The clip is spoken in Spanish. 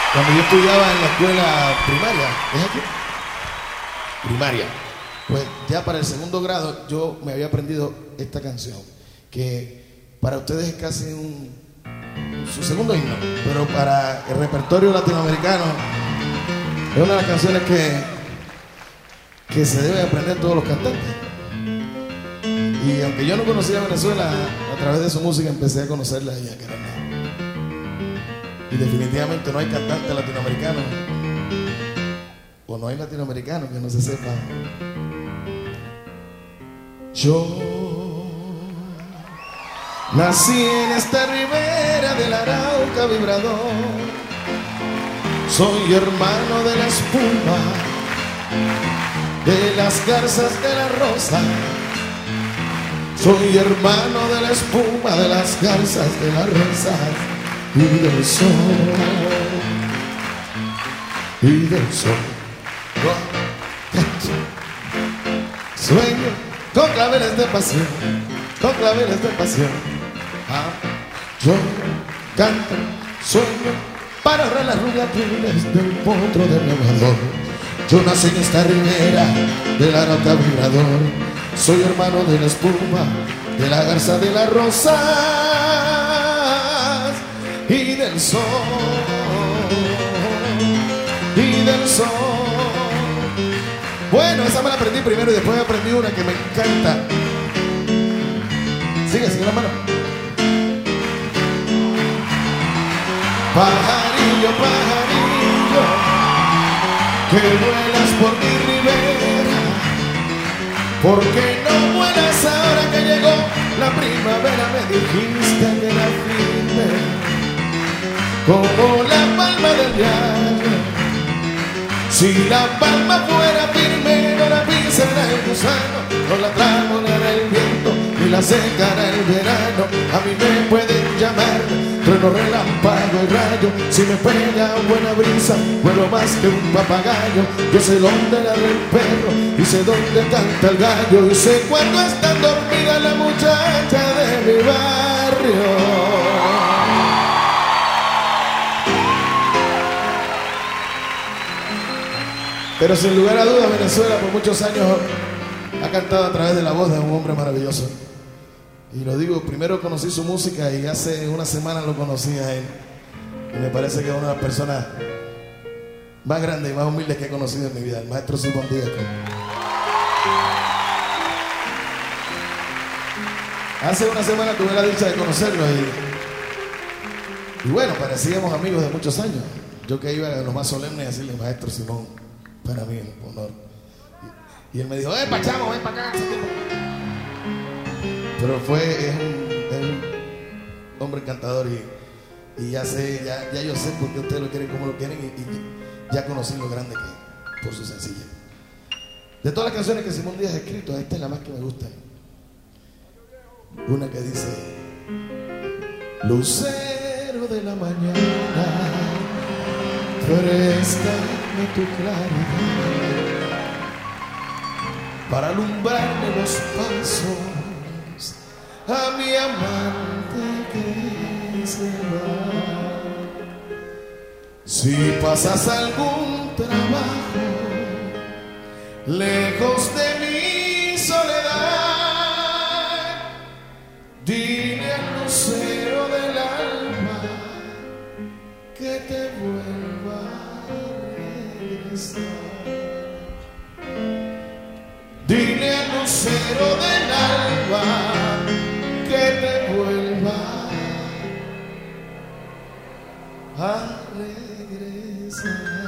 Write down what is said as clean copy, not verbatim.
Cuando yo estudiaba en la escuela primaria, ¿es aquí? Primaria. Pues ya para el segundo grado yo me había aprendido esta canción, que para ustedes es casi su segundo himno, pero para el repertorio latinoamericano es una de las canciones que se debe aprender todos los cantantes. Y aunque yo no conocía Venezuela, a través de su música empecé a conocerla y a quererla. Y definitivamente no hay cantante latinoamericano, o no hay latinoamericano que no se sepa. Yo nací en esta ribera del Arauca vibrador, soy hermano de la espuma, de las garzas de la rosa. Soy hermano de la espuma, de las garzas de la rosa y del sol, y del sol. Sueño con claveles de pasión, con claveles de pasión. Yo canto, sueño para ahorrar las rubiatudes del potro del Nuevador. Yo nací en esta ribera del Arauca vibrador, soy hermano de la espuma, de la garza de las rosas y del sol, y del sol. Bueno, esa me la aprendí primero y después aprendí una que me encanta. Sigue la mano. Pajarillo, pajarillo, que vuelas por mi ribera, ¿por qué no vuelas ahora que llegó la primavera? Me dijiste que era firme como la palma del llano. Si la palma fuera firme, no la pisará el gusano, no la tramolará el viento, ni la secará el verano. A mí me pueden llamar trueno, relámpago y rayo, si me pega buena brisa, vuelo más que un papagayo. Yo sé dónde ladra el perro y sé dónde canta el gallo, y sé cuándo está dormida la muchacha de mi barrio. Pero sin lugar a dudas, Venezuela por muchos años ha cantado a través de la voz de un hombre maravilloso. Y lo digo, primero conocí su música y hace una semana lo conocí a él. Y me parece que es una de las personas más grandes y más humildes que he conocido en mi vida, el maestro Simón Díaz. Hace una semana tuve la dicha de conocerlo y bueno, parecíamos amigos de muchos años. Yo que iba a lo más solemne a decirle, maestro Simón, para mí es un honor. Y él me dijo, ven pa' chamo, ven pa' acá. Pero es un hombre encantador y ya sé, ya yo sé por qué ustedes lo quieren como lo quieren y ya conocí lo grande que es por su sencillez. De todas las canciones que Simón Díaz ha escrito, esta es la más que me gusta. Una que dice: lucero de la mañana, préstame tu claridad para alumbrarme los pasos a mi amante que se va. Si pasas algún trabajo lejos de mi soledad, dile al lucero del alma que te vuelva a regresar. Dile al lucero del alma que te vuelva a regresar.